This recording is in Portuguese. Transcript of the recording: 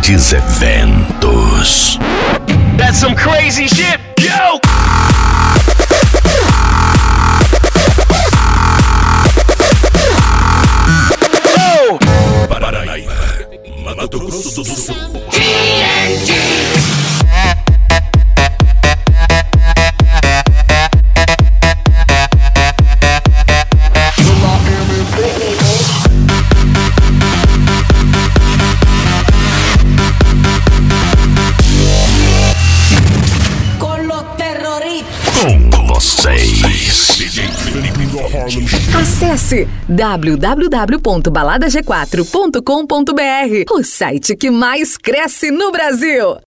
grandes eventos. That's some crazy shit, yo! Paraíba, Mato Grosso do Sul. Com vocês. Acesse www.baladag4.com.br, o site que mais cresce no Brasil.